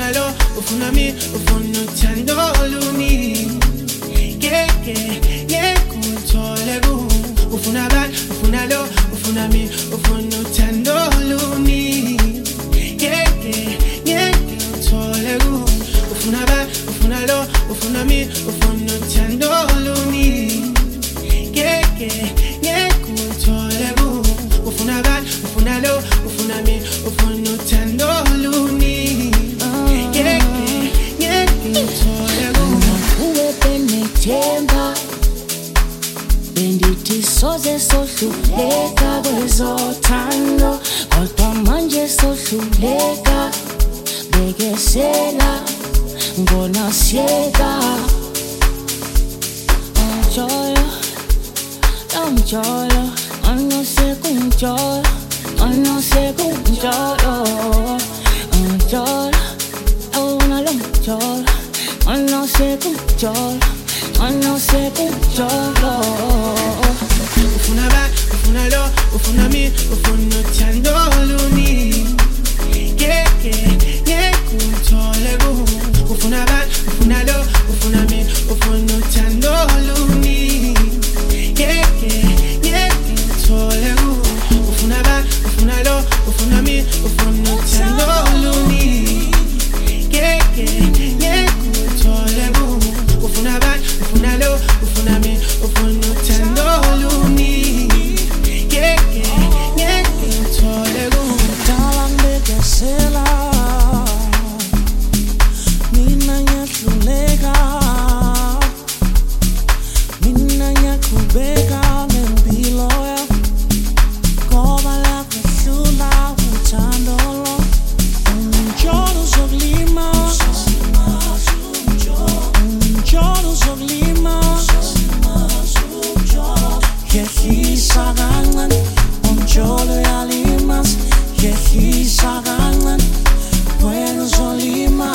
ufuna lo, ufuna mi, ufuna uthando oluningi. Ngeke uthole ku. Ufuna bani, ufuna lo, ufuna mi, ufuna uthando oluningi. Ngeke uthole ku. Ufuna bani, ufuna lo, ufuna mi, ufuna uthando oluningi. Ngeke uthole ku. Ufuna bani, ufuna lo, ufuna mi, ufuna uthando oluningi. Ngeke uthole ku. Uwe benethemba bendithi soze sohluleka kwezothando, kodwa manje sohluleka. Bekesela ngona siyeka. Umjolo, umjolo, anosekunjolo, anosekunjolo. Umjolo, awuna lo mjolo, anosekunjolo, anosekunjolo. Ufuna bani, ufuna lo, ufuna mi, ufuna uthando oluningi. Ngeke uthole ku. Ufuna bani, ufuna lo, ufuna mi, ufuna uthando oluningi. Ngeke uthole ku. Ufuna bani, ufuna lo, ufuna mi, ufuna uthando oluningi. Ngeke uthole ku. Ufuna bani, ufuna lo, ufuna mi, ufuna uthando oluningi. Ngeke uthole ku. Dalang bekesela, mina ngiyahluleka, mina ngiyaqhubeka nempilo yami, ngoba la kwehlula uthando lo. Umjolo uzokulima, umjolo uzokulima, yehlisa kancane, umjolo uyalimaza, yehlisa kancane, wena uzolima.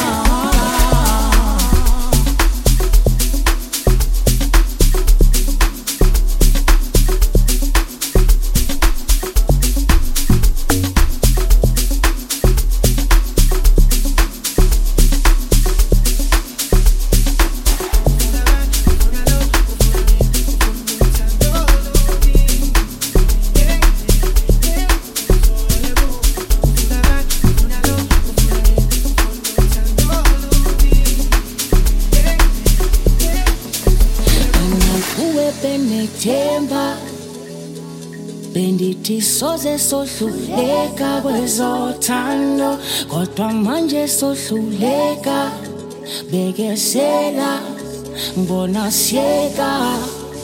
Uwe benethemba bendithi soze sohluleka kwezothando, kodwa manje sohluleka. Bekesela ngibona siyeka.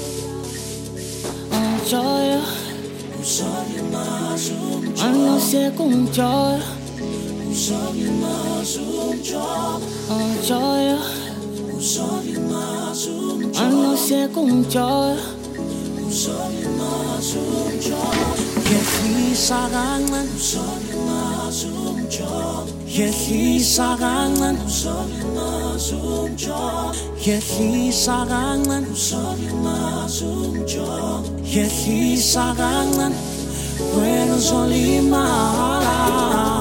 Umjolo, anosekunjolo, umjolo, anosekunjolo. Yehlisa kancane, yehlisa kancane, yehlisa kancane, yehlisa kancane, wena uzolima.